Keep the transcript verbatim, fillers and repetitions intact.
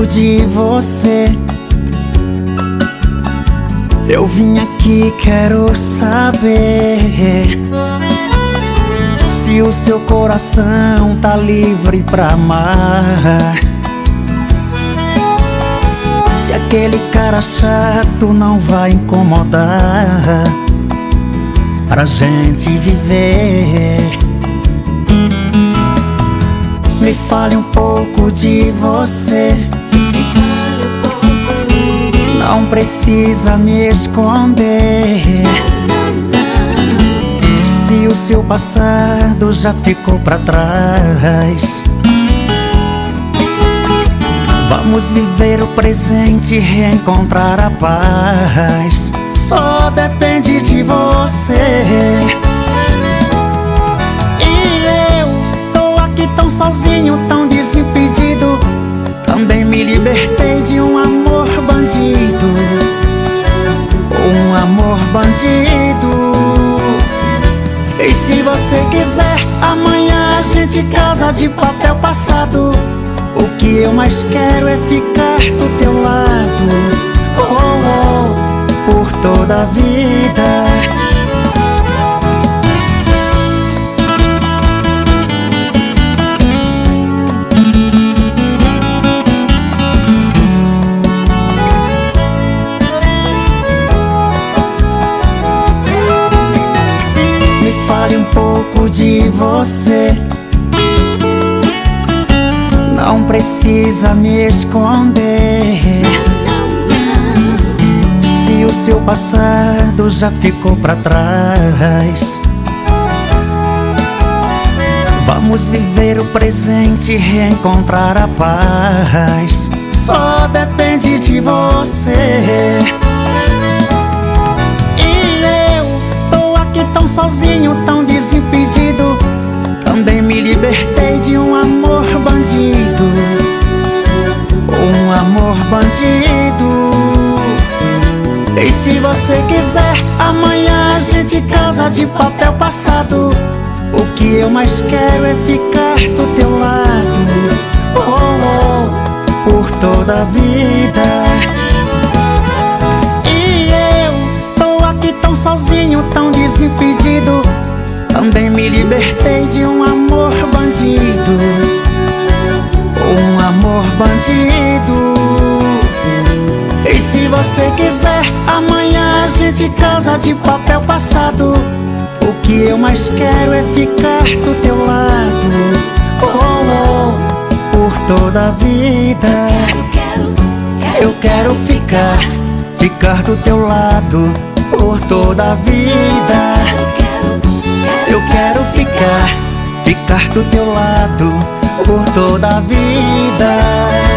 de você. Eu vim aqui, quero saber se o seu coração tá livre pra amar. Se aquele cara chato não vai incomodar pra gente viver. Me fale um pouco de você. Não precisa me esconder. Se o seu passado já ficou pra trás, vamos viver o presente e reencontrar a paz. Só depende de você. E eu tô aqui tão sozinho, tão desimpedido. Também me libertei de um amor bandido. Um amor bandido. E se você quiser, amanhã a gente casa de papel passado. O que eu mais quero é ficar do teu lado. Oh, oh, por toda a vida. Fale um pouco de você. Não precisa me esconder. Se o seu passado já ficou pra trás, vamos viver o presente e reencontrar a paz. Só depende de você. Tão sozinho, tão desimpedido. Também me libertei de um amor bandido. Um amor bandido. E se você quiser, amanhã a gente casa de papel passado. O que eu mais quero é ficar do teu lado. Oh, oh, por toda a vida. Tão sozinho, tão desimpedido. Também me libertei de um amor bandido. Um amor bandido. E se você quiser, amanhã a gente casa de papel passado. O que eu mais quero é ficar do teu lado. Oh, oh, por toda a vida. Eu quero ficar, ficar do teu lado por toda a vida. Eu quero ficar, ficar do teu lado por toda a vida.